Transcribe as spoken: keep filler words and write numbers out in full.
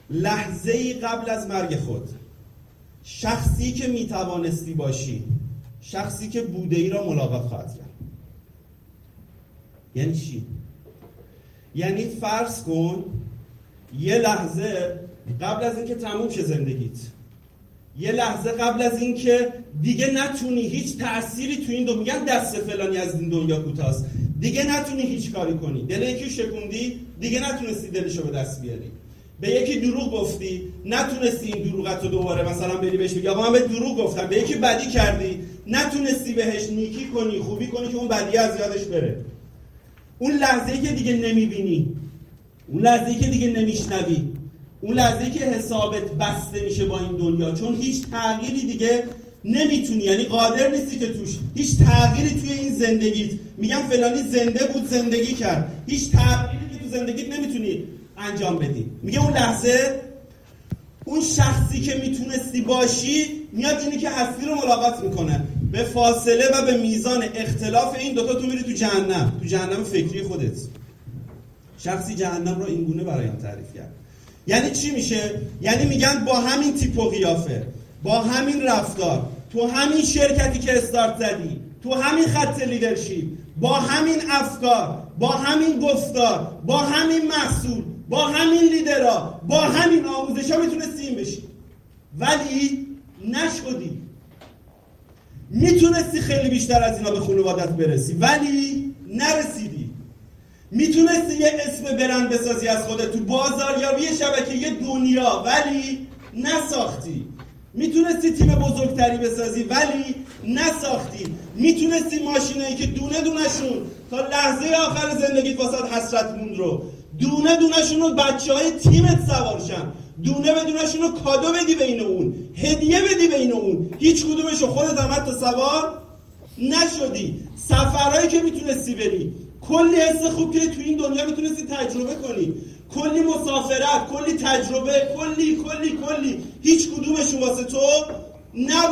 لحظه‌ای قبل از مرگ خود، شخصی که میتوانستی باشی، شخصی که بوده ای را ملاقات خواهد کرد. یعنی چی؟ یعنی فرض کن یه لحظه قبل از اینکه تموم شه زندگیت، یه لحظه قبل از اینکه دیگه نتونی هیچ تأثیری تو این دنیا، میگن دست فلانی از این دنیا کوتاست، دیگه نتونی هیچ کاری کنی، دل یکی شکوندی دیگه نتونستی دلشو به دست بیاری، به یکی دروغ گفتی نتونستی این دروغت رو دوباره مثلا بری بهش بگی آقا من به دروغ گفتم، به یکی بدی کردی نتونستی بهش نیکی کنی، خوبی کنی که اون بدی از یادش بره. اون لحظه‌ای که دیگه نمیبینی، اون لحظه‌ای که دیگه نمیشنوی، اون لحظه‌ای که حسابت بسته میشه با این دنیا، چون هیچ تغییری دیگه نمیتونی، یعنی قادر نیستی که توش هیچ تغییری توی این زندگیت، میگم فلانی زنده بود زندگی کرد، هیچ تغییری که تو زندگیت نمیتونی انجام بدی. میگه اون لحظه اون شخصی که میتونستی باشی میاد اینی که هستی رو ملاقات میکنه، به فاصله و به میزان اختلاف این دوتا تو میری تو جهنم، تو جهنم فکری خودت. شخصی جهنم رو این گونه برایم تعریف کرد. یعنی چی میشه؟ یعنی میگن با همین تیپ و قیافه، با همین رفتار، تو همین شرکتی که استارت زدی، تو همین خط لیدرشپ، با همین افکار، با همین گفتار، با همین محصول، با همین لیدرها، با همین آموزش‌ها میتونستی این بشی، ولی نشدی. میتونستی خیلی بیشتر از اینا به خانوادت برسی ولی نرسیدی. میتونستی یه اسم برند بسازی از خودت تو بازاریابی شبکه یه دنیا ولی نساختی. میتونستی تیم بزرگتری بسازی ولی نساختی. میتونستی ماشینایی که دونه دونشون تا لحظه آخر زندگیت واسات حسرت موند رو دونه دونشون رو بچهای تیمت سوارشن، دونه بدونشون رو کادو بدی بین اون، هدیه بدی بین اون، هیچ کدومشو خودت هم حتی سوار نشدی. سفرهایی که میتونستی بری، کلی حس خوب که تو این دنیا میتونستی تجربه کنی، کلی مسافرت، کلی تجربه، کلی کلی کلی هیچ کدومشون واسه تو نبود.